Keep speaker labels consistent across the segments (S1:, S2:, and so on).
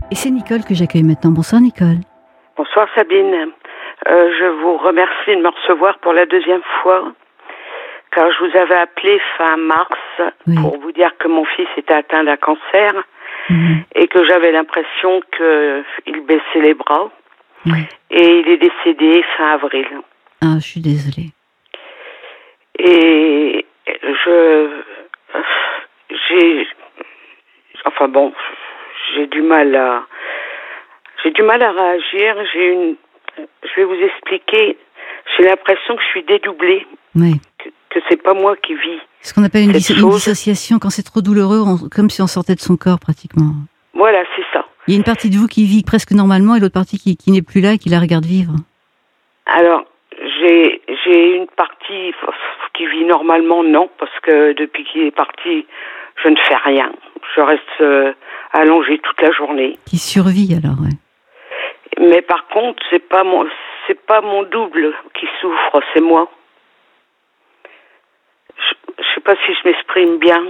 S1: Et c'est Nicole que j'accueille maintenant. Bonsoir Nicole.
S2: Bonsoir Sabine. Je vous remercie de me recevoir pour la deuxième fois, car je vous avais appelé fin mars pour vous dire que mon fils était atteint d'un cancer et que j'avais l'impression qu'il baissait les bras. Et il est décédé fin avril.
S1: Ah, je suis désolée.
S2: Et j'ai du mal à réagir. Je vais vous expliquer. J'ai l'impression que je suis dédoublée.
S1: Oui.
S2: Que c'est pas moi qui vis.
S1: Ce qu'on appelle une dissociation, quand c'est trop douloureux, comme si on sortait de son corps pratiquement.
S2: Voilà, c'est ça.
S1: Il y a une partie de vous qui vit presque normalement et l'autre partie qui n'est plus là et qui la regarde vivre. Alors,
S2: j'ai une partie qui vit normalement, non, parce que depuis qu'il est parti, je ne fais rien. Je reste allongée toute la journée.
S1: Qui survit alors, ouais.
S2: Mais par contre, c'est pas mon double qui souffre, c'est moi. Je sais pas si je m'exprime bien.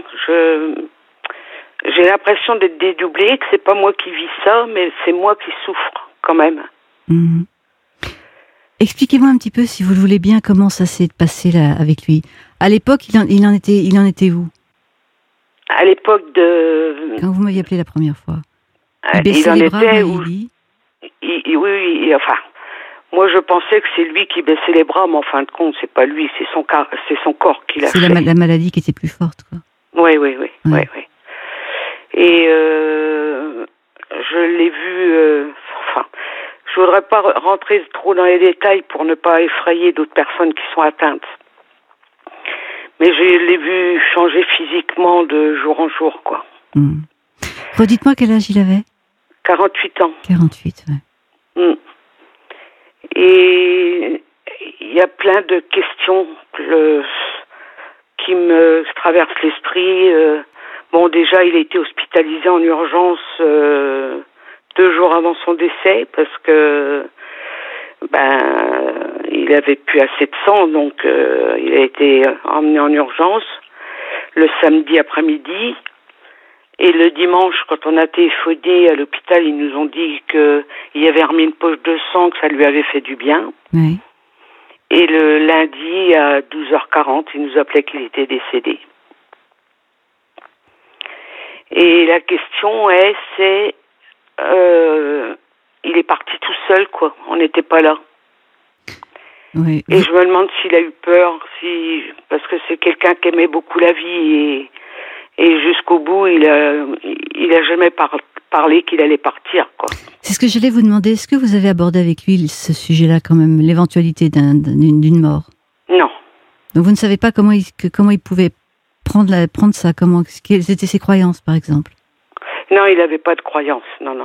S2: J'ai l'impression d'être dédoublée, que c'est pas moi qui vis ça, mais c'est moi qui souffre quand même.
S1: Mmh. Expliquez-moi un petit peu, si vous le voulez bien, comment ça s'est passé là avec lui. À l'époque, il en était où? À
S2: l'époque de...
S1: Quand vous m'aviez appelé la première fois.
S2: Il en était où... Oui, enfin... Moi, je pensais que c'est lui qui baissait les bras, mais en fin de compte, c'est pas lui, c'est son corps qui l'a fait.
S1: C'est la maladie qui était plus forte, quoi.
S2: Oui. Et je l'ai vu... je voudrais pas rentrer trop dans les détails pour ne pas effrayer d'autres personnes qui sont atteintes. Mais je l'ai vu changer physiquement de jour en jour, quoi.
S1: Redites-moi quel âge il avait?
S2: 48 ans.
S1: 48, ouais.
S2: Et il y a plein de questions qui me traversent l'esprit. Bon, déjà, il a été hospitalisé en urgence 2 jours avant son décès parce que il avait plus assez de sang, donc il a été emmené en urgence le samedi après-midi. Et le dimanche, quand on a téléphoné à l'hôpital, ils nous ont dit qu'il avait remis une poche de sang, que ça lui avait fait du bien.
S1: Oui.
S2: Et le lundi, à 12h40, il nous appelait qu'il était décédé. Et la question il est parti tout seul, quoi. On n'était pas là.
S1: Oui.
S2: Et je me demande s'il a eu peur, parce que c'est quelqu'un qui aimait beaucoup la vie et jusqu'au bout, il a jamais parlé qu'il allait partir, quoi.
S1: C'est ce que j'allais vous demander. Est-ce que vous avez abordé avec lui ce sujet-là, quand même, l'éventualité d'une mort? Non. Donc vous ne savez pas comment il pouvait prendre ça, quelles étaient ses croyances, par exemple?
S2: Non, il n'avait pas de croyances. Non.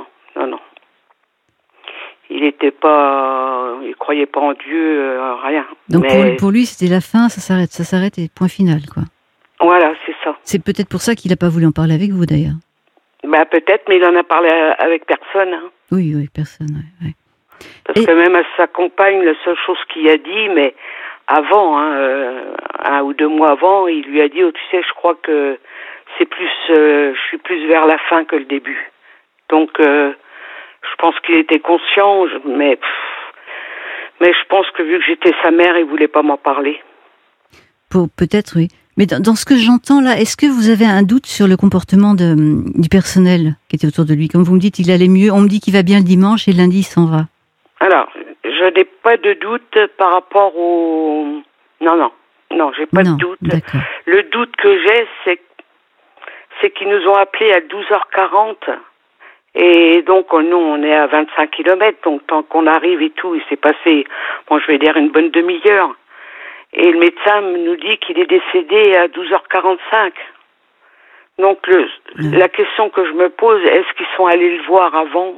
S2: Il croyait pas en Dieu, rien.
S1: Donc pour lui, c'était la fin, ça s'arrête et point final, quoi.
S2: Voilà, c'est ça.
S1: C'est peut-être pour ça qu'il n'a pas voulu en parler avec vous, d'ailleurs.
S2: Peut-être, mais il en a parlé avec personne. Hein.
S1: Oui, personne, oui.
S2: Parce que même à sa compagne, la seule chose qu'il a dit, mais avant, 1 ou 2 mois avant, il lui a dit, tu sais, je crois que c'est plus, je suis plus vers la fin que le début. Donc, je pense qu'il était conscient, mais je pense que vu que j'étais sa mère, il voulait pas m'en parler.
S1: Peut-être, oui. Mais dans ce que j'entends là, est-ce que vous avez un doute sur le comportement du personnel qui était autour de lui? Comme vous me dites, il allait mieux. On me dit qu'il va bien le dimanche et le lundi, il s'en va. Alors, je n'ai pas de doute par rapport au... Non, j'ai pas de doute. D'accord.
S2: Le doute que j'ai, c'est qu'ils nous ont appelés à 12h40. Et donc, nous, on est à 25 km. Donc, tant qu'on arrive et tout, il s'est passé, je vais dire une bonne demi-heure. Et le médecin nous dit qu'il est décédé à 12h45. Donc, la question que je me pose, est-ce qu'ils sont allés le voir avant?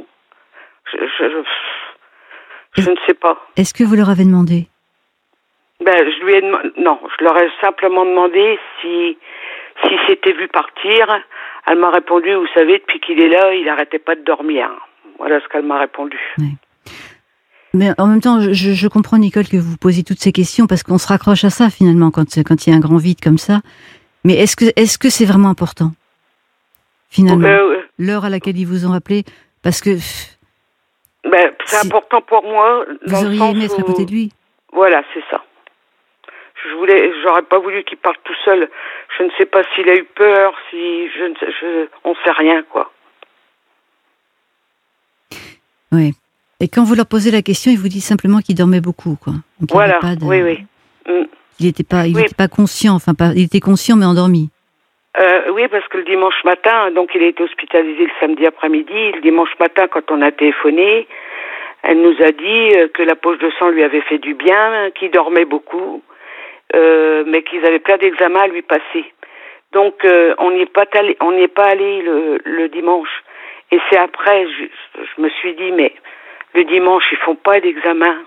S2: Je ne sais pas.
S1: Est-ce que vous leur avez demandé?
S2: Je lui ai demandé... Non, je leur ai simplement demandé si s'était vu partir. Elle m'a répondu, vous savez, depuis qu'il est là, il n'arrêtait pas de dormir. Voilà ce qu'elle m'a répondu.
S1: Oui. Mais en même temps, je comprends, Nicole, que vous posiez toutes ces questions parce qu'on se raccroche à ça finalement quand il y a un grand vide comme ça. Mais est-ce que c'est vraiment important finalement? L'heure à laquelle ils vous ont appelé, Parce que
S2: c'est important pour moi.
S1: Vous auriez aimé être à côté de lui.
S2: Voilà, c'est ça. J'aurais pas voulu qu'il parte tout seul. Je ne sais pas s'il a eu peur, on sait rien, quoi.
S1: Oui. Et quand vous leur posez la question, ils vous disent simplement qu'il dormait beaucoup, quoi. Donc,
S2: voilà, oui.
S1: Il n'était pas conscient, il était conscient mais endormi.
S2: Oui, parce que le dimanche matin, donc il a été hospitalisé le samedi après-midi. Le dimanche matin, quand on a téléphoné, elle nous a dit que la poche de sang lui avait fait du bien, qu'il dormait beaucoup, mais qu'ils avaient plein d'examens à lui passer. Donc on n'y est pas allé le dimanche. Et c'est après, je me suis dit, mais le dimanche, ils font pas d'examen.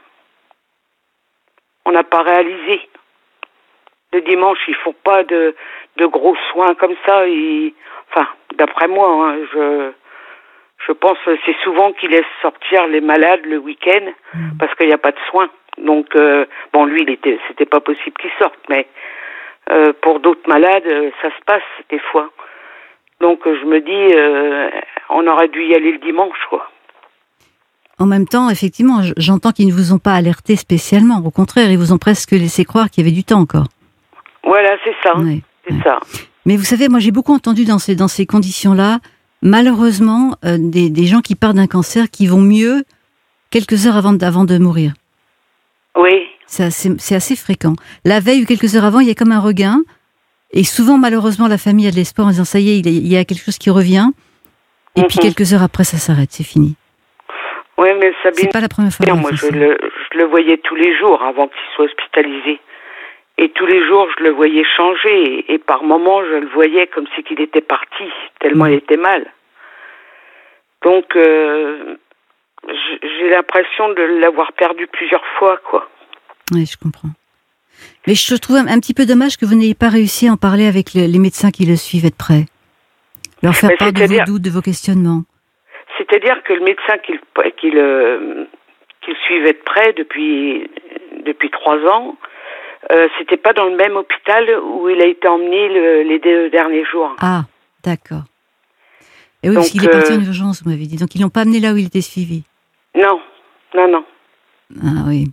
S2: On n'a pas réalisé. Le dimanche, ils font pas de gros soins comme ça. Enfin, d'après moi, hein, je pense que c'est souvent qu'ils laissent sortir les malades le week-end parce qu'il n'y a pas de soins. Donc, lui, c'était pas possible qu'il sorte, mais pour d'autres malades, ça se passe des fois. Donc, je me dis, on aurait dû y aller le dimanche, quoi.
S1: En même temps, effectivement, j'entends qu'ils ne vous ont pas alerté spécialement. Au contraire, ils vous ont presque laissé croire qu'il y avait du temps encore.
S2: Voilà, c'est ça.
S1: Ouais,
S2: ça.
S1: Mais vous savez, moi, j'ai beaucoup entendu dans ces conditions-là, malheureusement, des gens qui partent d'un cancer qui vont mieux quelques heures avant de mourir.
S2: Oui.
S1: C'est assez fréquent. La veille ou quelques heures avant, il y a comme un regain. Et souvent, malheureusement, la famille a de l'espoir en disant, ça y est, il y a quelque chose qui revient. Et puis, quelques heures après, ça s'arrête, c'est fini.
S2: Oui, mais Sabine,
S1: c'est pas la première fois.
S2: Moi, je le voyais tous les jours avant qu'il soit hospitalisé. Et tous les jours, je le voyais changer. Et par moments, je le voyais comme si qu'il était parti, tellement il était mal. Donc, j'ai l'impression de l'avoir perdu plusieurs fois, quoi.
S1: Oui, je comprends. Mais je trouve un petit peu dommage que vous n'ayez pas réussi à en parler avec les médecins qui le suivent de près. Leur faire part de vos doutes, de vos questionnements.
S2: C'est-à-dire que le médecin qu'il suivait de près depuis 3 ans, c'était pas dans le même hôpital où il a été emmené les 2 derniers jours.
S1: Ah, d'accord. Et oui, donc, parce qu'il est parti en urgence, vous m'avez dit. Donc ils l'ont pas amené là où il était suivi.
S2: Non.
S1: Ah oui.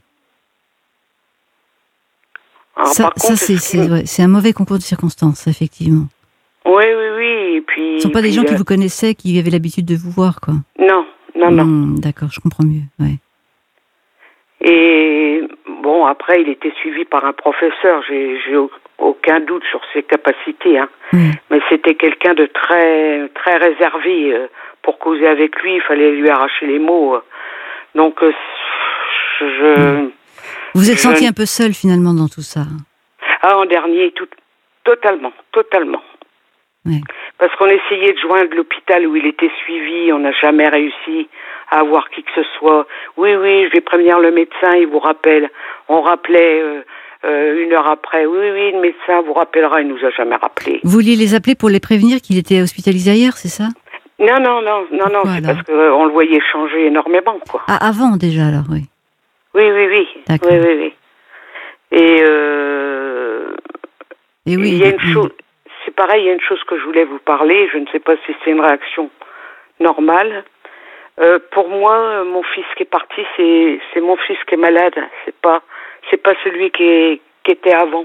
S2: Alors,
S1: ça, c'est un mauvais concours de circonstances, effectivement.
S2: Oui. Et puis,
S1: ce ne sont pas des gens qui vous connaissaient, qui avaient l'habitude de vous voir, quoi.
S2: Non.
S1: D'accord, je comprends mieux, ouais.
S2: Et bon, après, il était suivi par un professeur. J'ai aucun doute sur ses capacités, hein. Mais c'était quelqu'un de très, très réservé. Pour causer avec lui, il fallait lui arracher les mots. Donc,
S1: Vous êtes senti un peu seul, finalement, dans tout ça.
S2: Ah, en dernier, totalement. Oui. Parce qu'on essayait de joindre l'hôpital où il était suivi, on n'a jamais réussi à avoir qui que ce soit. Oui, je vais prévenir le médecin, il vous rappelle. On rappelait 1 heure après. Oui, le médecin vous rappellera, il nous a jamais rappelé.
S1: Vous vouliez les appeler pour les prévenir qu'il était hospitalisé ailleurs, c'est ça ?
S2: Non, c'est parce qu'on le voyait changer énormément, quoi.
S1: Ah, avant déjà, alors, oui.
S2: Oui.
S1: D'accord.
S2: Oui. Et oui, il y a une chose... C'est pareil, il y a une chose que je voulais vous parler, je ne sais pas si c'est une réaction normale. Pour moi, mon fils qui est parti, c'est mon fils qui est malade, c'est pas celui qui était avant.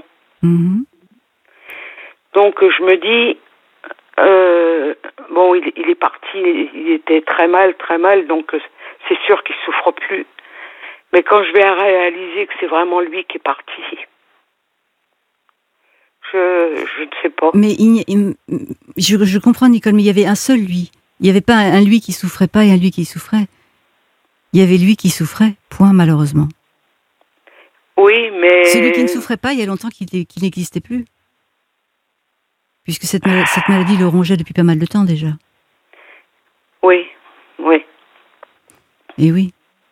S2: Donc je me dis, il est parti, il était très mal, donc c'est sûr qu'il souffre plus. Mais quand je vais réaliser que c'est vraiment lui qui est parti, je ne sais pas.
S1: Mais je comprends, Nicole, mais il y avait un seul lui. Il n'y avait pas un lui qui souffrait pas et un lui qui souffrait. Il y avait lui qui souffrait, point, malheureusement.
S2: Oui, mais...
S1: Celui qui ne souffrait pas, il y a longtemps qu'il n'existait plus. Puisque cette maladie le rongeait depuis pas mal de temps, déjà.
S2: Oui.
S1: Et oui.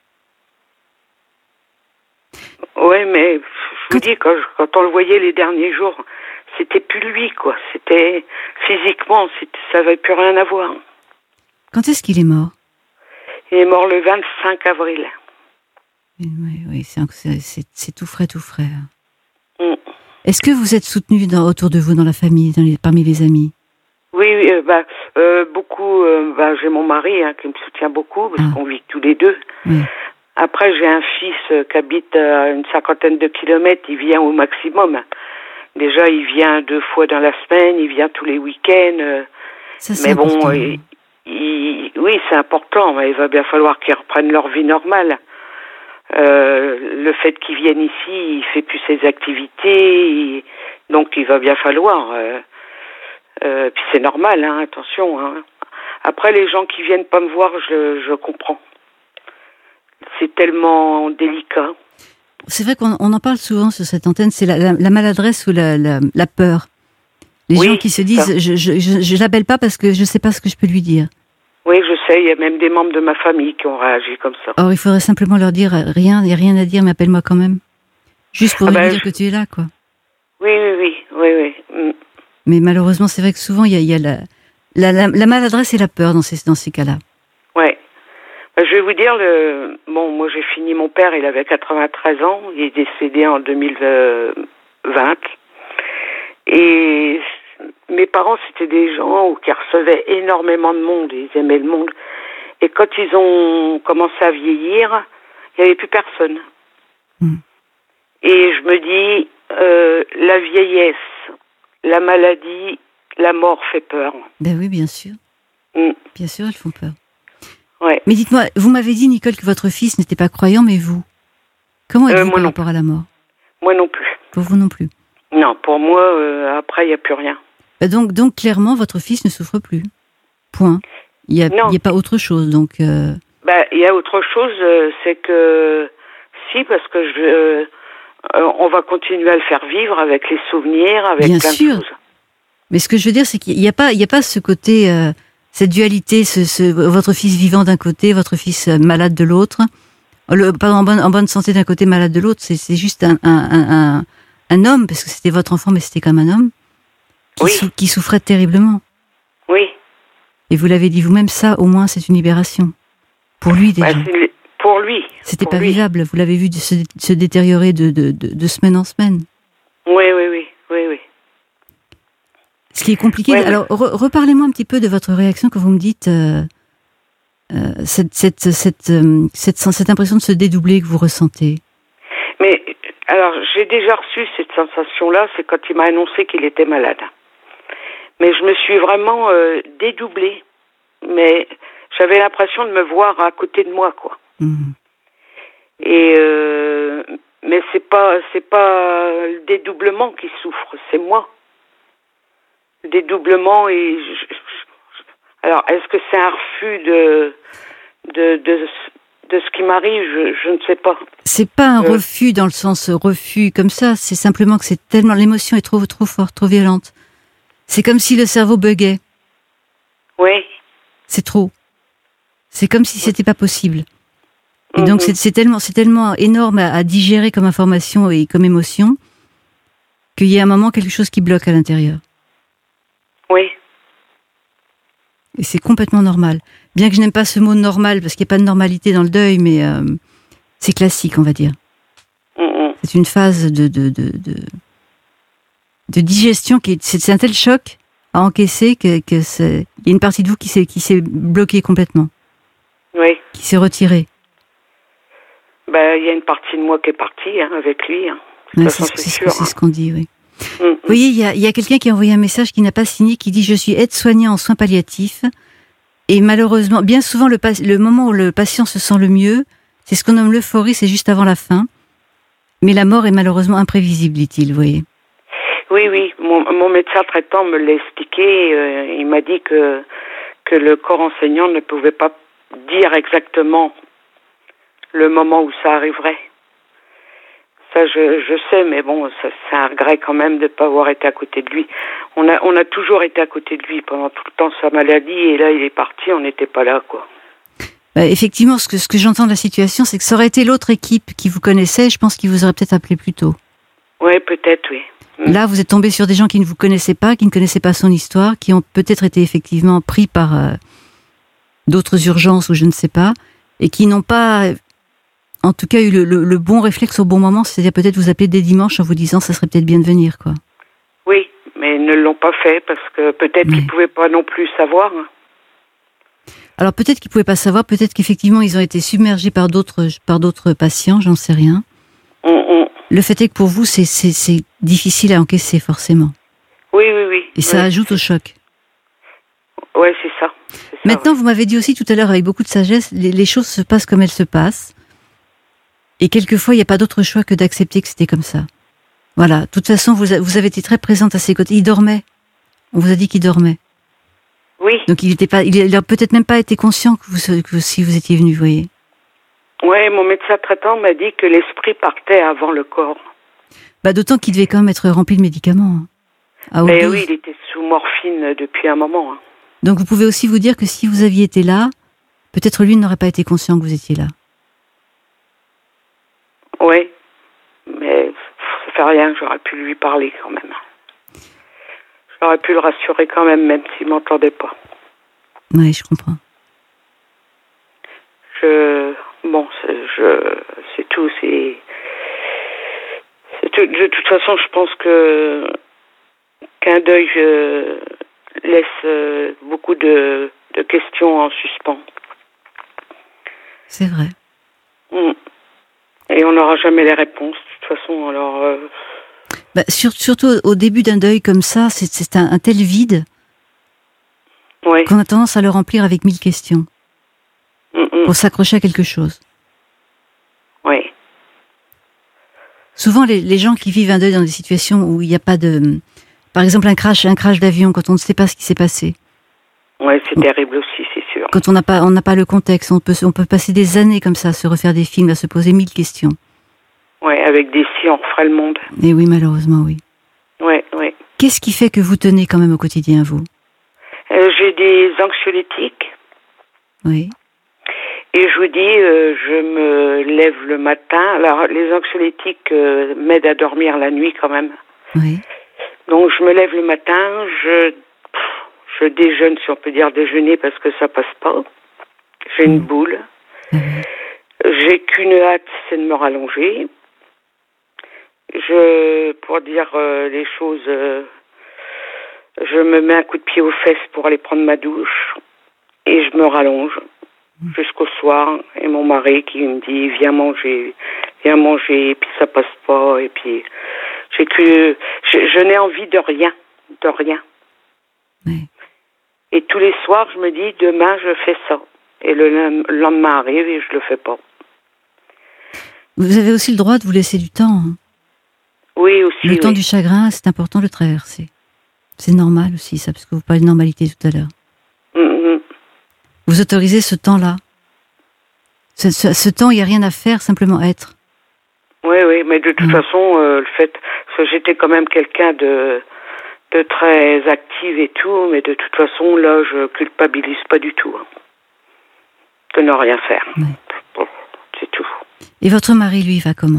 S2: Oui, mais je vous dis, quand on le voyait les derniers jours, c'était plus lui, quoi. C'était physiquement, ça n'avait plus rien à voir.
S1: Quand est-ce qu'il est mort ?
S2: Il est mort le 25 avril.
S1: Oui, c'est tout frais. Est-ce que vous êtes soutenu autour de vous, dans la famille, parmi les amis ?
S2: Oui, beaucoup. J'ai mon mari qui me soutient beaucoup parce qu'on vit tous les deux.
S1: Oui.
S2: Après, j'ai un fils qui habite à une 50aine de kilomètres. Il vient au maximum. Déjà, il vient 2 fois dans la semaine. Il vient tous les week-ends.
S1: Ça, c'est important.
S2: Oui, c'est important. Mais il va bien falloir qu'ils reprennent leur vie normale. Le fait qu'ils viennent ici, il fait plus ses activités. Donc, il va bien falloir. Puis c'est normal, attention. Après, les gens qui viennent pas me voir, je comprends. C'est tellement délicat.
S1: C'est vrai qu'on en parle souvent sur cette antenne, c'est la maladresse ou la peur. Les gens qui se disent, je l'appelle pas parce que je sais pas ce que je peux lui dire.
S2: Oui, je sais, il y a même des membres de ma famille qui ont réagi comme ça.
S1: Or, il faudrait simplement leur dire, il n'y a rien à dire, mais appelle-moi quand même. Juste pour lui dire que tu es là, quoi.
S2: Oui.
S1: Mais malheureusement, c'est vrai que souvent, il y a la maladresse et la peur dans ces cas-là.
S2: Ouais. Je vais vous dire, moi j'ai fini, mon père, il avait 93 ans, il est décédé en 2020. Et mes parents, c'était des gens qui recevaient énormément de monde, ils aimaient le monde. Et quand ils ont commencé à vieillir, il n'y avait plus personne. Et je me dis, la vieillesse, la maladie, la mort fait peur.
S1: Ben oui, bien sûr. Bien sûr, elles font peur.
S2: Ouais.
S1: Mais dites-moi, vous m'avez dit, Nicole, que votre fils n'était pas croyant, mais vous, comment êtes-vous par rapport à la mort?
S2: Moi non plus.
S1: Pour vous non plus?
S2: Non, pour moi, après, il n'y a plus rien.
S1: Donc, clairement, votre fils ne souffre plus. Point. Il n'y a pas autre chose, donc...
S2: Il y a autre chose, c'est que... Si, parce que on va continuer à le faire vivre avec les souvenirs, avec plein de choses.
S1: Mais ce que je veux dire, c'est qu'il n'y a pas ce côté... cette dualité, votre fils vivant d'un côté, votre fils malade de l'autre, pas en bonne santé d'un côté, malade de l'autre, c'est juste un homme, parce que c'était votre enfant, mais c'était comme un homme, qui souffrait terriblement.
S2: Oui.
S1: Et vous l'avez dit vous-même, ça, au moins, c'est une libération. Pour lui, déjà.
S2: Pour lui.
S1: C'était pas vivable, vous l'avez vu se détériorer de semaine en semaine. Oui. Ce qui est compliqué. Ouais, alors, reparlez-moi un petit peu de votre réaction quand vous me dites cette impression de se dédoubler que vous ressentez.
S2: Mais alors, j'ai déjà reçu cette sensation-là, c'est quand il m'a annoncé qu'il était malade. Mais je me suis vraiment dédoublée. Mais j'avais l'impression de me voir à côté de moi, quoi. Et mais c'est pas le dédoublement qui souffre, c'est moi. Le dédoublement et alors est-ce que c'est un refus de ce qui m'arrive, je ne sais pas.
S1: C'est pas un refus dans le sens refus comme ça, c'est simplement que c'est tellement l'émotion est trop forte, trop violente. C'est comme si le cerveau buguait.
S2: Oui.
S1: C'est trop. C'est comme si c'était pas possible. Et donc c'est tellement énorme à digérer comme information et comme émotion qu'il y a un moment quelque chose qui bloque à l'intérieur.
S2: Oui.
S1: Et c'est complètement normal. Bien que je n'aime pas ce mot normal parce qu'il n'y a pas de normalité dans le deuil, mais c'est classique, on va dire. C'est une phase de digestion c'est un tel choc à encaisser que il y a une partie de vous qui s'est bloquée complètement.
S2: Oui.
S1: Qui s'est retirée.
S2: Il y a une partie de moi qui est partie avec lui.
S1: Ouais, c'est ce qu'on dit, oui. Vous voyez, il y a quelqu'un qui a envoyé un message qui n'a pas signé, qui dit « Je suis aide-soignant en soins palliatifs et malheureusement, bien souvent, le moment où le patient se sent le mieux, c'est ce qu'on nomme l'euphorie, c'est juste avant la fin. Mais la mort est malheureusement imprévisible, dit-il, vous voyez. »
S2: Oui. Mon médecin traitant me l'a expliqué. Il m'a dit que le corps enseignant ne pouvait pas dire exactement le moment où ça arriverait. Ça, je sais, mais bon, c'est un regret quand même de ne pas avoir été à côté de lui. On a toujours été à côté de lui pendant tout le temps de sa maladie, et là, il est parti, on n'était pas là, quoi.
S1: Effectivement, ce que j'entends de la situation, c'est que ça aurait été l'autre équipe qui vous connaissait, je pense qu'il vous aurait peut-être appelé plus tôt.
S2: Oui, peut-être, oui.
S1: Là, vous êtes tombé sur des gens qui ne vous connaissaient pas, qui ne connaissaient pas son histoire, qui ont peut-être été effectivement pris par d'autres urgences ou je ne sais pas, et qui n'ont pas... en tout cas, eu le bon réflexe au bon moment, c'est-à-dire peut-être vous appeler dès dimanche en vous disant ça serait peut-être bien de venir, quoi.
S2: Oui, mais ils ne l'ont pas fait parce que peut-être qu'ils ne pouvaient pas non plus savoir.
S1: Alors peut-être qu'ils ne pouvaient pas savoir, peut-être qu'effectivement ils ont été submergés par d'autres patients, j'en sais rien. Le fait est que pour vous, c'est difficile à encaisser forcément.
S2: Oui.
S1: Et ça ajoute au choc.
S2: Oui, c'est ça.
S1: Maintenant, vous m'avez dit aussi tout à l'heure avec beaucoup de sagesse, les choses se passent comme elles se passent. Et quelquefois, il n'y a pas d'autre choix que d'accepter que c'était comme ça. Voilà. De toute façon, vous avez été très présente à ses côtés. Il dormait. On vous a dit qu'il dormait.
S2: Oui.
S1: Donc il a peut-être même pas été conscient que si vous étiez venu, vous voyez.
S2: Oui, mon médecin traitant m'a dit que l'esprit partait avant le corps.
S1: D'autant qu'il devait quand même être rempli de médicaments.
S2: Mais oui, il était sous morphine depuis un moment.
S1: Donc vous pouvez aussi vous dire que si vous aviez été là, peut-être lui n'aurait pas été conscient que vous étiez là.
S2: Oui, mais ça fait rien, j'aurais pu lui parler quand même. J'aurais pu le rassurer quand même s'il ne m'entendait pas.
S1: Oui, je comprends.
S2: C'est tout. De toute façon, je pense qu'un deuil laisse beaucoup de questions en suspens.
S1: C'est vrai.
S2: Et on n'aura jamais les réponses, de toute façon. Alors,
S1: surtout au début d'un deuil comme ça, c'est un tel vide qu'on a tendance à le remplir avec 1000 questions pour s'accrocher à quelque chose.
S2: Oui.
S1: Souvent, les gens qui vivent un deuil dans des situations où il n'y a pas de... Par exemple, un crash d'avion, quand on ne sait pas ce qui s'est passé.
S2: Oui, c'est terrible aussi, c'est sûr.
S1: Quand on n'a pas le contexte, on peut passer des années comme ça, à se refaire des films, à se poser 1000 questions.
S2: Oui, avec des si on referait le monde.
S1: Et oui, malheureusement, oui.
S2: Oui.
S1: Qu'est-ce qui fait que vous tenez quand même au quotidien, vous ?
S2: J'ai des anxiolytiques.
S1: Oui.
S2: Et je vous dis, je me lève le matin. Alors, les anxiolytiques m'aident à dormir la nuit quand même.
S1: Oui.
S2: Donc, je me lève le matin, je déjeune, si on peut dire déjeuner, parce que ça passe pas. J'ai une boule. J'ai qu'une hâte, c'est de me rallonger. Pour dire les choses, je me mets un coup de pied aux fesses pour aller prendre ma douche. Et je me rallonge jusqu'au soir. Et mon mari qui me dit, viens manger. Et puis ça passe pas. Et puis, je n'ai envie de rien.
S1: Oui.
S2: Et tous les soirs, je me dis, demain, je fais ça. Et le lendemain arrive et je le fais pas.
S1: Vous avez aussi le droit de vous laisser du temps.
S2: Oui, aussi.
S1: Le temps du chagrin, c'est important de le traverser. C'est normal aussi, ça, parce que vous parlez de normalité tout à l'heure. Vous autorisez ce temps-là. Ce temps, il n'y a rien à faire, simplement être.
S2: Oui, mais de toute façon, le fait... Parce que j'étais quand même quelqu'un de très active et tout, mais de toute façon, là, je culpabilise pas du tout. De ne rien faire.
S1: Oui.
S2: Bon, c'est tout.
S1: Et votre mari, lui, va comment ?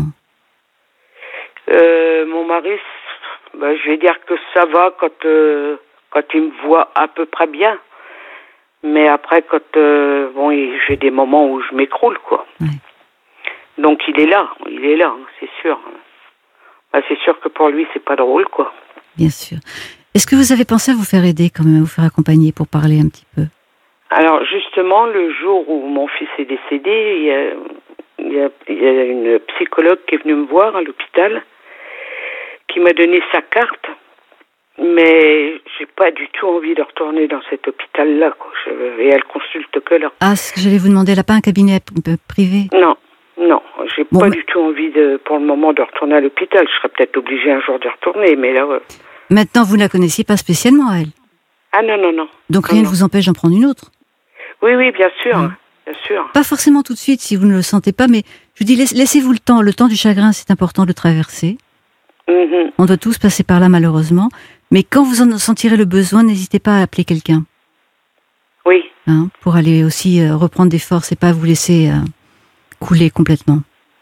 S2: Mon mari, je vais dire que ça va quand il me voit à peu près bien. Mais après, quand j'ai des moments où je m'écroule, quoi.
S1: Oui.
S2: Donc il est là, c'est sûr. C'est sûr que pour lui, c'est pas drôle, quoi.
S1: Bien sûr. Est-ce que vous avez pensé à vous faire aider quand même, à vous faire accompagner pour parler un petit peu ?
S2: Alors justement, le jour où mon fils est décédé, il y a une psychologue qui est venue me voir à l'hôpital, qui m'a donné sa carte, mais j'ai pas du tout envie de retourner dans cet hôpital-là, quoi. Et elle consulte que là.
S1: Ah, ce que j'allais vous demander, elle n'a pas un cabinet privé ?
S2: Non, j'ai pas du tout envie pour le moment de retourner à l'hôpital. Je serais peut-être obligée un jour de retourner, mais là...
S1: Maintenant, vous ne la connaissiez pas spécialement, elle ?
S2: Ah non.
S1: Donc rien ne vous empêche d'en prendre une autre ?
S2: Oui, bien sûr, bien sûr.
S1: Pas forcément tout de suite, si vous ne le sentez pas, mais je dis, laissez-vous le temps. Le temps du chagrin, c'est important de le traverser. On doit tous passer par là, malheureusement. Mais quand vous en sentirez le besoin, n'hésitez pas à appeler quelqu'un.
S2: Oui.
S1: Pour aller aussi reprendre des forces et pas vous laisser couler complètement.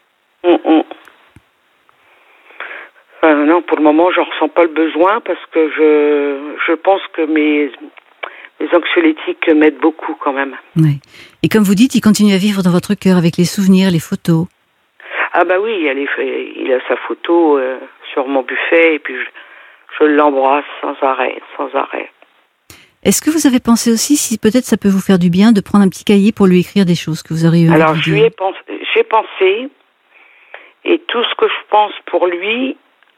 S2: Non, pour le moment, je ne ressens pas le besoin parce que je pense que mes anxiolytiques m'aident beaucoup quand même.
S1: Oui. Et comme vous dites, il continue à vivre dans votre cœur avec les souvenirs, les photos.
S2: Ah oui, il a sa photo sur mon buffet et puis Je l'embrasse sans arrêt, sans arrêt.
S1: Est-ce que vous avez pensé aussi si peut-être ça peut vous faire du bien de prendre un petit cahier pour lui écrire des choses que vous auriez eu?
S2: Alors, j'ai pensé, et tout ce que je pense pour lui,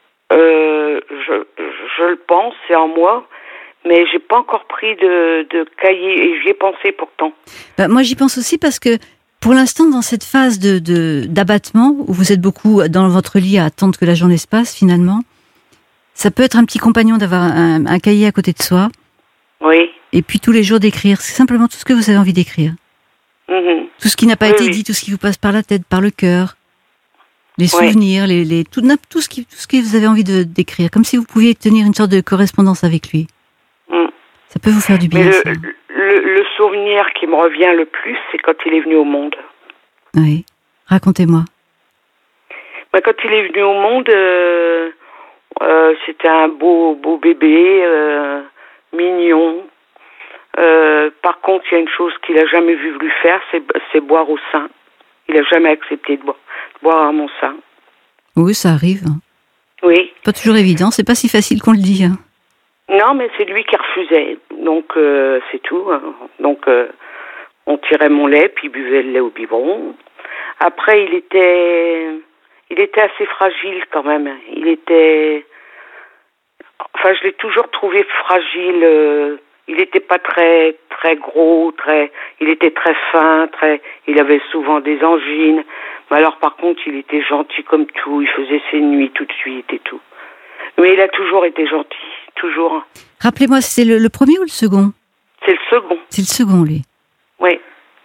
S2: je le pense, c'est en moi, mais j'ai pas encore pris de cahier, et j'y ai pensé pourtant.
S1: Moi, j'y pense aussi parce que, pour l'instant, dans cette phase d'abattement, où vous êtes beaucoup dans votre lit à attendre que la journée se passe, finalement, ça peut être un petit compagnon d'avoir un cahier à côté de soi.
S2: Oui.
S1: Et puis tous les jours d'écrire. C'est simplement tout ce que vous avez envie d'écrire.
S2: Mm-hmm.
S1: Tout ce qui n'a pas été dit, tout ce qui vous passe par la tête, par le cœur. Les souvenirs, tout ce que vous avez envie d'écrire. Comme si vous pouviez tenir une sorte de correspondance avec lui.
S2: Mm.
S1: Ça peut vous faire du bien.
S2: Mais le souvenir qui me revient le plus, c'est quand il est venu au monde.
S1: Oui. Racontez-moi.
S2: Quand il est venu au monde, c'était un beau bébé, mignon. Par contre, il y a une chose qu'il a jamais voulu faire, c'est boire au sein. Il a jamais accepté de boire à mon sein.
S1: Oui, ça arrive.
S2: Oui.
S1: Pas toujours évident, c'est pas si facile qu'on le dit.
S2: Non, mais c'est lui qui refusait. Donc, c'est tout. Donc, on tirait mon lait, puis il buvait le lait au biberon. Après, il était assez fragile quand même. Enfin, je l'ai toujours trouvé fragile. Il n'était pas très très gros, il était très fin, il avait souvent des angines. Mais alors par contre, il était gentil comme tout, il faisait ses nuits tout de suite et tout. Mais il a toujours été gentil, toujours.
S1: Rappelez-moi, c'est le premier ou le second?
S2: C'est le second.
S1: C'est le second, lui.
S2: Oui.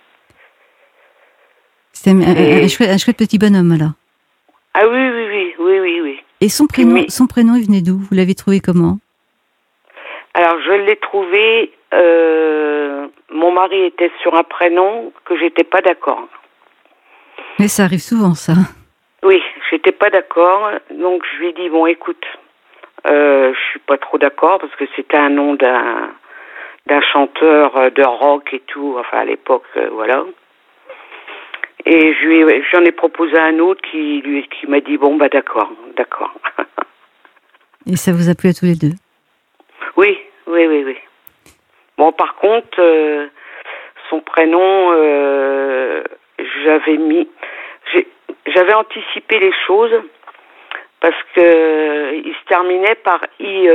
S1: C'est un chouette petit bonhomme, alors.
S2: Ah oui.
S1: Et son prénom, il venait d'où? Vous l'avez trouvé comment?
S2: Alors, je l'ai trouvé... mon mari était sur un prénom que j'étais pas d'accord.
S1: Mais ça arrive souvent, ça.
S2: Oui, j'étais pas d'accord. Donc, je lui ai dit, bon, écoute, je suis pas trop d'accord parce que c'était un nom d'un chanteur de rock et tout, enfin, à l'époque, voilà. Et j'en ai proposé un autre qui m'a dit, bon, bah, d'accord.
S1: Et ça vous a plu à tous les deux?
S2: Oui. Bon, par contre, son prénom, j'avais anticipé les choses parce que il se terminait par IE.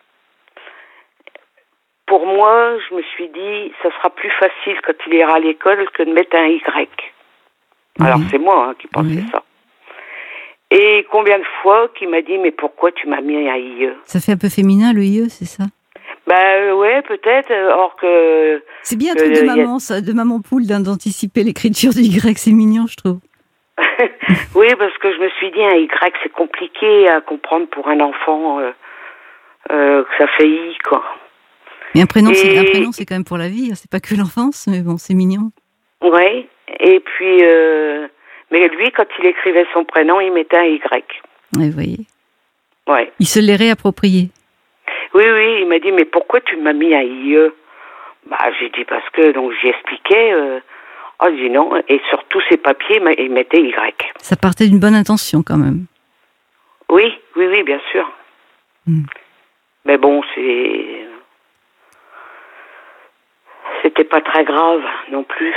S2: Pour moi, je me suis dit, ça sera plus facile quand il ira à l'école que de mettre un Y. Alors, c'est moi qui pensais ça. Et combien de fois qu'il m'a dit, mais pourquoi tu m'as mis un IE?
S1: Ça fait un peu féminin, le IE, c'est ça?
S2: Ouais, peut-être, or que...
S1: C'est bien un truc de maman, ça, de maman poule, d'anticiper l'écriture du Y, c'est mignon, je trouve.
S2: Oui, parce que je me suis dit, un Y, c'est compliqué à comprendre pour un enfant, que ça fait I, quoi.
S1: Mais un prénom, c'est quand même pour la vie, c'est pas que l'enfance, mais bon, c'est mignon.
S2: Oui, et puis... mais lui, quand il écrivait son prénom, il mettait un Y.
S1: Oui, vous voyez.
S2: Ouais.
S1: Il se l'est réapproprié.
S2: Oui, il m'a dit, mais pourquoi tu m'as mis un IE? Bah, j'ai dit, parce que, donc, j'y expliquais, il dit non, et sur tous ses papiers, il mettait Y.
S1: Ça partait d'une bonne intention, quand même.
S2: Oui, bien sûr. Mais bon, c'était pas très grave, non plus.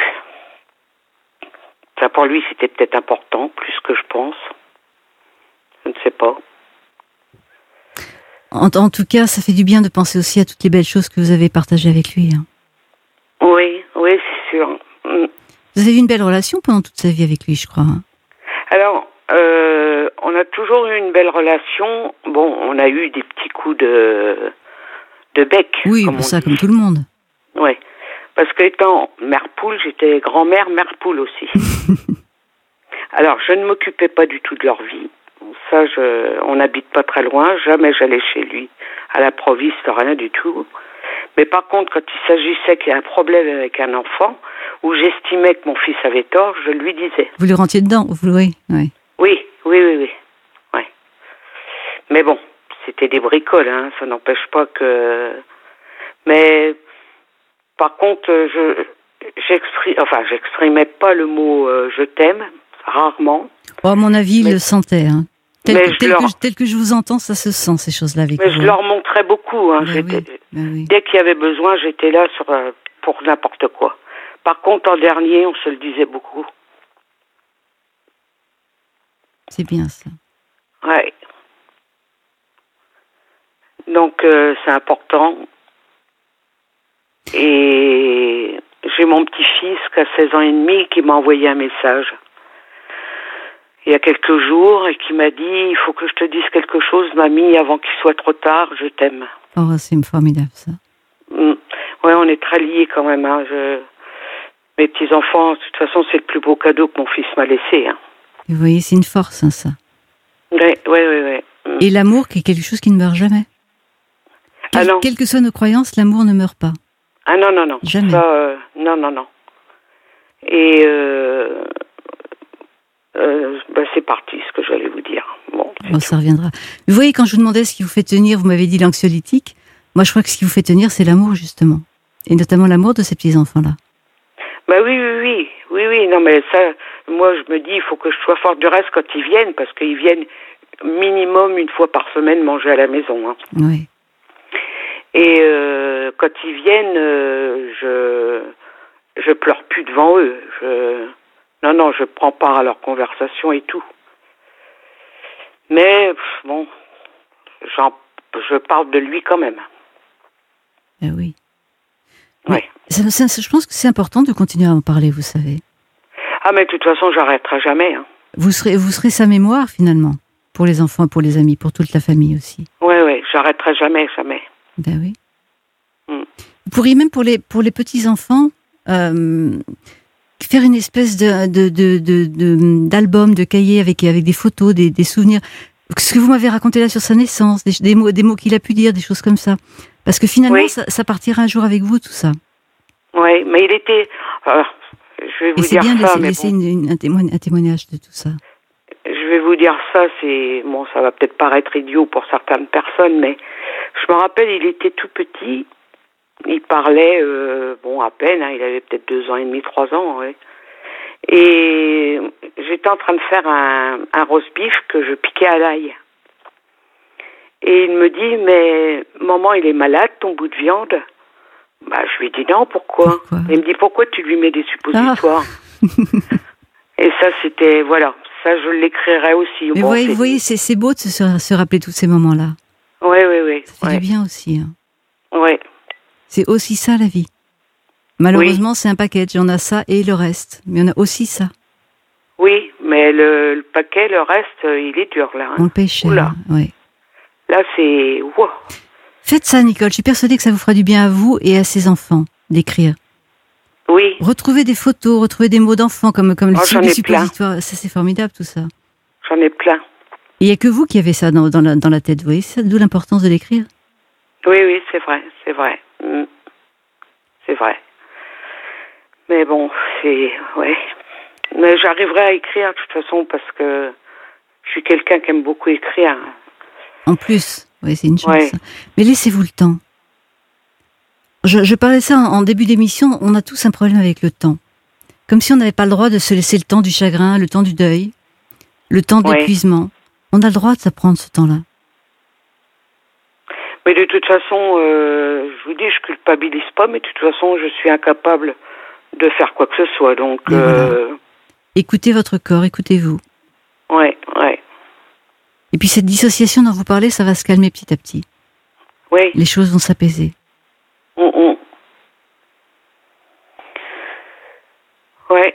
S2: Ça, pour lui, c'était peut-être important, plus que je pense. Je ne sais pas.
S1: En tout cas, ça fait du bien de penser aussi à toutes les belles choses que vous avez partagées avec lui.
S2: Oui, c'est sûr.
S1: Vous avez eu une belle relation pendant toute sa vie avec lui, je crois.
S2: Alors, on a toujours eu une belle relation. Bon, on a eu des petits coups de bec.
S1: Oui, comme tout le monde.
S2: Oui, parce qu'étant mère poule, j'étais grand-mère, mère poule aussi. Alors, je ne m'occupais pas du tout de leur vie. Ça, on n'habite pas très loin. Jamais j'allais chez lui à la Proviste, rien du tout. Mais par contre, quand il s'agissait qu'il y a un problème avec un enfant, où j'estimais que mon fils avait tort, je lui disais.
S1: Vous le rentiez dedans, oui.
S2: Oui. Ouais. Mais bon, c'était des bricoles, ça n'empêche pas que... Mais par contre, j'exprimais pas le mot je t'aime, rarement.
S1: À mon avis, il le sentait. tel que je vous entends, ça se sent, ces choses-là avec vous.
S2: Mais je leur montrais beaucoup. Hein. Dès qu'il y avait besoin, j'étais là pour n'importe quoi. Par contre, en dernier, on se le disait beaucoup.
S1: C'est bien ça.
S2: Ouais. Donc, c'est important. Et j'ai mon petit-fils qui a 16 ans et demi qui m'a envoyé un message il y a quelques jours et qui m'a dit « Il faut que je te dise quelque chose, mamie, avant qu'il soit trop tard, je t'aime. »
S1: Oh, c'est formidable, ça.
S2: Ouais, on est très liés quand même. Hein. Mes petits-enfants, de toute façon, c'est le plus beau cadeau que mon fils m'a laissé. Hein.
S1: Vous voyez, c'est une force, hein, ça.
S2: Ouais.
S1: Et l'amour, qui est quelque chose qui ne meurt jamais. Quelles que soient nos croyances, l'amour ne meurt pas.
S2: Ah non.
S1: Jamais.
S2: Ça, non. Et c'est parti, ce que j'allais vous dire. Bon,
S1: ça reviendra. Vous voyez, quand je vous demandais ce qui vous fait tenir, vous m'avez dit l'anxiolytique. Moi, je crois que ce qui vous fait tenir, c'est l'amour, justement. Et notamment l'amour de ces petits-enfants-là.
S2: Bah oui. Non, mais ça, moi, je me dis, il faut que je sois forte du reste quand ils viennent, parce qu'ils viennent minimum une fois par semaine manger à la maison. Hein.
S1: Oui.
S2: Et quand ils viennent, je pleure plus devant eux. Non, je prends part à leur conversation et tout. Mais bon, je parle de lui quand même.
S1: Oui.
S2: Ouais.
S1: Je pense que c'est important de continuer à en parler, vous savez.
S2: Ah, mais de toute façon, j'arrêterai jamais. Hein.
S1: Vous serez sa mémoire, finalement, pour les enfants, pour les amis, pour toute la famille aussi.
S2: Ouais, j'arrêterai jamais.
S1: Ben oui. Vous pourriez même, pour les petits-enfants, faire une espèce d'album, de cahier avec des photos, des souvenirs. Ce que vous m'avez raconté là sur sa naissance, des mots qu'il a pu dire, des choses comme ça. Parce que finalement, ça partira un jour avec vous, tout ça.
S2: Oui, mais il était... je vais vous dire ça,
S1: mais c'est bien de laisser un témoignage de tout ça.
S2: Je vais vous dire ça, ça va peut-être paraître idiot pour certaines personnes, mais je me rappelle, il était tout petit, il parlait, à peine, hein, il avait peut-être 2 ans et demi, 3 ans, ouais. Et j'étais en train de faire un roast beef que je piquais à l'ail. Et il me dit, mais maman, il est malade, ton bout de viande? Je lui dis non, pourquoi? Il me dit, pourquoi tu lui mets des suppositoires? Et ça, c'était, ça je l'écrirai aussi.
S1: Mais vous voyez, c'est beau de se rappeler tous ces moments-là.
S2: Oui.
S1: Ça fait du bien aussi. Hein.
S2: Oui.
S1: C'est aussi ça, la vie. Malheureusement, c'est un package. On a ça et le reste. Mais on a aussi ça.
S2: Oui, mais le paquet, le reste, il est dur, là. Hein.
S1: On le paye cher, oui.
S2: Là, c'est... Wow.
S1: Faites ça, Nicole. Je suis persuadée que ça vous fera du bien à vous et à ses enfants, d'écrire.
S2: Oui.
S1: Retrouvez des photos, retrouvez des mots d'enfants, comme les suppositoires. Ça, c'est formidable, tout ça.
S2: J'en ai plein.
S1: Il n'y a que vous qui avez ça dans la tête, vous voyez, d'où l'importance de l'écrire.
S2: Oui, c'est vrai. C'est vrai. Mais bon, ouais. Mais j'arriverai à écrire, de toute façon, parce que je suis quelqu'un qui aime beaucoup écrire.
S1: En plus, oui, c'est une chance. Ouais. Mais laissez-vous le temps. Je parlais ça en début d'émission, on a tous un problème avec le temps. Comme si on n'avait pas le droit de se laisser le temps du chagrin, le temps du deuil, le temps de l'épuisement. On a le droit de se prendre ce temps-là.
S2: Mais de toute façon, je vous dis, je culpabilise pas, mais de toute façon, je suis incapable de faire quoi que ce soit. Donc,
S1: voilà. Écoutez votre corps, écoutez-vous.
S2: Ouais.
S1: Et puis cette dissociation dont vous parlez, ça va se calmer petit à petit.
S2: Oui.
S1: Les choses vont s'apaiser.
S2: Ouais.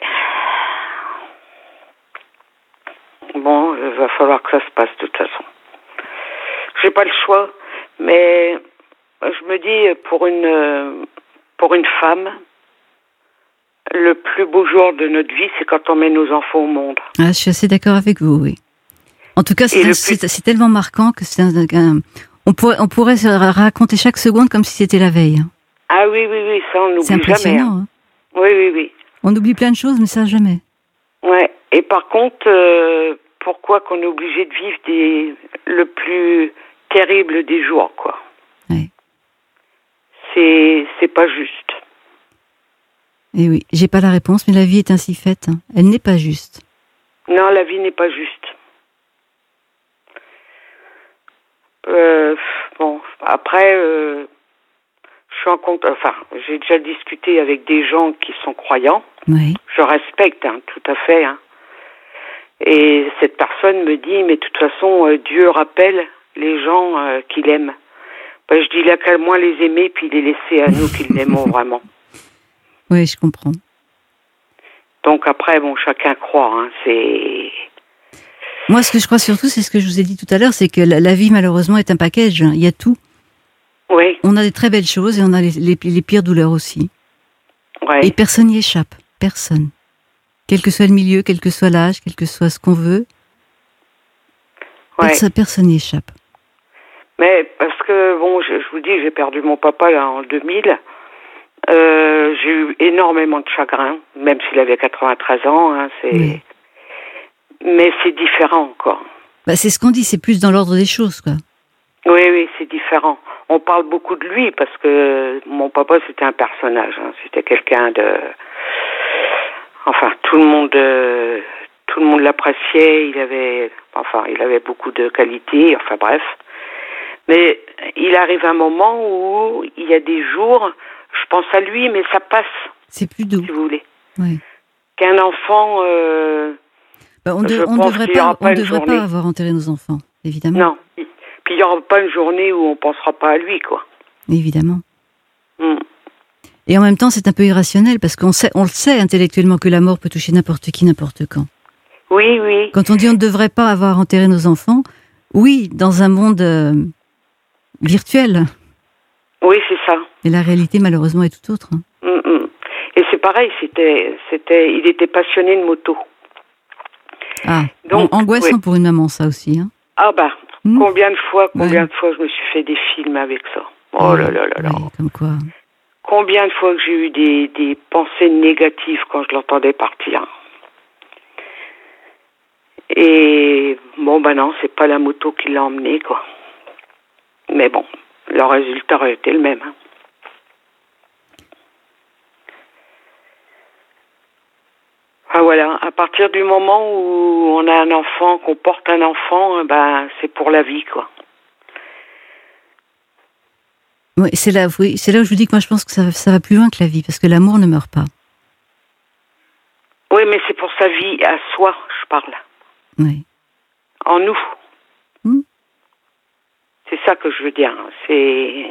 S2: Bon, il va falloir que ça se passe de toute façon. J'ai pas le choix, mais je me dis pour une femme, le plus beau jour de notre vie, c'est quand on met nos enfants au monde.
S1: Ah, je suis assez d'accord avec vous, oui. En tout cas, c'est tellement marquant que on pourrait se raconter chaque seconde comme si c'était la veille.
S2: Ah oui, ça on n'oublie jamais.
S1: C'est impressionnant. Hein.
S2: Oui.
S1: On oublie plein de choses, mais ça jamais.
S2: Ouais. Et par contre, pourquoi qu'on est obligé de vivre le plus terrible des jours, quoi.
S1: Ouais.
S2: C'est pas juste.
S1: Et oui, j'ai pas la réponse, mais la vie est ainsi faite. Hein. Elle n'est pas juste.
S2: Non, la vie n'est pas juste. Bon, après, je suis en compte. Enfin, j'ai déjà discuté avec des gens qui sont croyants.
S1: Oui.
S2: Je respecte, tout à fait. Et cette personne me dit, mais de toute façon, Dieu rappelle les gens qu'il aime. Ben, je dis, il a qu'à moins les aimer, puis les laisser à nous qui l'aimons vraiment.
S1: Oui, je comprends.
S2: Donc après, bon, chacun croit. C'est...
S1: Moi, ce que je crois surtout, c'est ce que je vous ai dit tout à l'heure, c'est que la vie, malheureusement, est un package. Il y a tout.
S2: Oui.
S1: On a des très belles choses et on a les pires douleurs aussi.
S2: Ouais.
S1: Et personne n'y échappe. Personne. Quel que soit le milieu, quel que soit l'âge, quel que soit ce qu'on veut.
S2: Ouais.
S1: Personne n'y échappe.
S2: Mais parce que, bon, je vous dis, j'ai perdu mon papa là, en 2000. J'ai eu énormément de chagrin, même s'il avait 93 ans.
S1: Oui.
S2: Mais c'est différent, quoi.
S1: Bah, c'est ce qu'on dit, c'est plus dans l'ordre des choses, quoi.
S2: Oui, c'est différent. On parle beaucoup de lui parce que mon papa, c'était un personnage. C'était quelqu'un de... Enfin, tout le monde l'appréciait. Il avait beaucoup de qualités. Enfin, bref. Mais il arrive un moment où il y a des jours, je pense à lui, mais ça passe.
S1: C'est plus doux.
S2: Si vous voulez.
S1: Oui.
S2: Qu'un enfant...
S1: on ne devrait pas avoir enterré nos enfants, évidemment.
S2: Non. Puis il n'y aura pas une journée où on ne pensera pas à lui, quoi.
S1: Évidemment. Et en même temps, c'est un peu irrationnel, parce on le sait intellectuellement que la mort peut toucher n'importe qui, n'importe quand.
S2: Oui.
S1: Quand on dit on ne devrait pas avoir enterré nos enfants, oui, dans un monde virtuel.
S2: Oui, c'est ça.
S1: Et la réalité, malheureusement, est tout autre.
S2: Et c'est pareil, il était passionné de moto.
S1: Ah, donc, angoissant pour une maman, ça aussi.
S2: Ah bah, combien de fois je me suis fait des films avec ça. Oh là là.
S1: Comme quoi.
S2: Combien de fois que j'ai eu des pensées négatives quand je l'entendais partir. Et bon, non, c'est pas la moto qui l'a emmené, quoi. Mais bon, le résultat aurait été le même. Ah, voilà, à partir du moment où on a un enfant, qu'on porte un enfant, c'est pour la vie, quoi.
S1: Oui, c'est là où je vous dis que moi je pense que ça va plus loin que la vie, parce que l'amour ne meurt pas.
S2: Oui, mais c'est pour sa vie à soi, je parle.
S1: Oui.
S2: En nous. C'est ça que je veux dire. C'est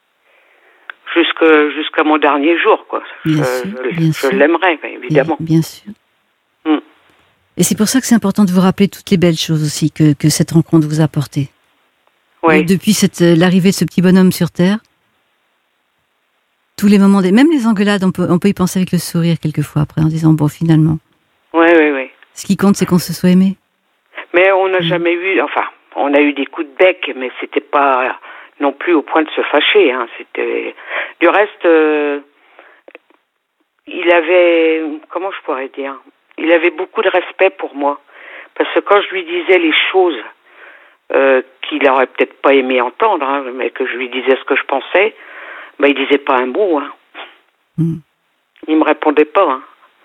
S2: jusqu'à mon dernier jour, quoi. Je l'aimerais, évidemment.
S1: Bien sûr. Et c'est pour ça que c'est important de vous rappeler toutes les belles choses aussi que cette rencontre vous a apportées.
S2: Oui.
S1: Depuis l'arrivée de ce petit bonhomme sur Terre, tous les moments, même les engueulades, on peut y penser avec le sourire quelquefois après, en disant bon, finalement.
S2: Oui.
S1: Ce qui compte, c'est qu'on se soit aimé. Mais
S2: on n'a jamais eu, on a eu des coups de bec, mais c'était pas non plus au point de se fâcher. C'était du reste, il avait, comment je pourrais dire, il avait beaucoup de respect pour moi, parce que quand je lui disais les choses qu'il aurait peut-être pas aimé entendre, mais que je lui disais ce que je pensais, il disait pas un mot. Il me répondait pas.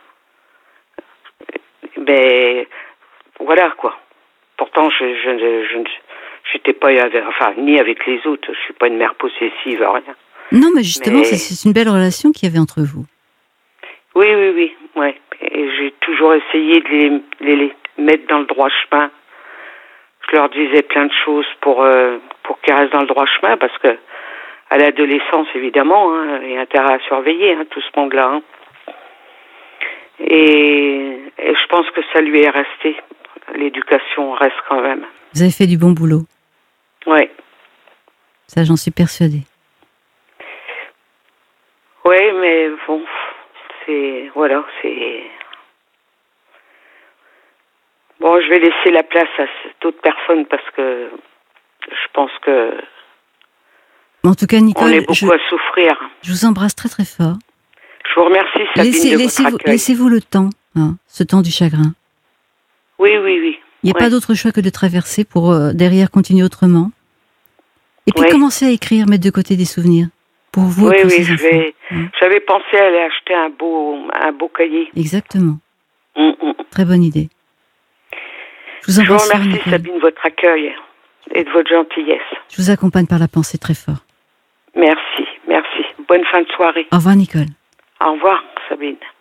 S2: Mais voilà, quoi. Pourtant, je n'étais pas ni avec les autres. Je suis pas une mère possessive, rien.
S1: Non, mais justement, c'est une belle relation qu'il y avait entre vous.
S2: Oui. Ouais. Et j'ai toujours essayé de les mettre dans le droit chemin. Je leur disais plein de choses pour qu'ils restent dans le droit chemin, parce que à l'adolescence, évidemment, il y a intérêt à surveiller tout ce monde-là. Et je pense que ça lui est resté. L'éducation reste quand même.
S1: Vous avez fait du bon boulot.
S2: Oui.
S1: Ça, j'en suis persuadée.
S2: Oui, mais bon, Bon, je vais laisser la place à d'autres personnes parce que je pense que...
S1: En tout cas, Nicole,
S2: on est beaucoup à souffrir.
S1: Je vous embrasse très très fort.
S2: Je vous remercie, Sabine, de votre accueil.
S1: Laissez-vous le temps, ce temps du chagrin.
S2: Oui.
S1: Il n'y a pas d'autre choix que de traverser pour derrière continuer autrement. Et puis commencer à écrire, mettre de côté des souvenirs. Pour vous et pour ces enfants.
S2: J'avais pensé à aller acheter un beau cahier.
S1: Exactement. Très bonne idée. Je vous
S2: remercie, Nicole. Sabine, de votre accueil. et de votre gentillesse.
S1: Je vous accompagne par la pensée très fort.
S2: Merci, merci. Bonne fin de soirée.
S1: Au revoir, Nicole.
S2: Au revoir, Sabine.